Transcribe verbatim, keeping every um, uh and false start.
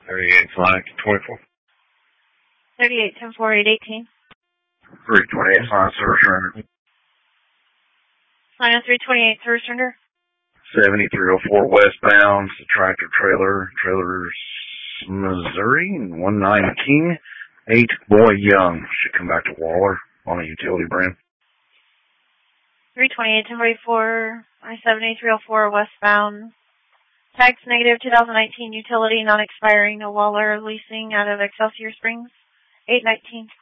thirty-eight, Sonic, twenty-four. thirty-eight, ten four, eight eighteen. three twenty-eight, Sonic, service surrender. Sonic three twenty-eight, service surrender. seventy-three oh four westbound, tractor trailer, trailers, Missouri, one nine King, eight Boy Young. Should come back to Waller on a utility brand. three twenty-eight, ten forty-four, I seventy, three oh four westbound. Tags negative, two thousand nineteen utility, non-expiring, no Waller leasing out of Excelsior Springs, eight nineteen.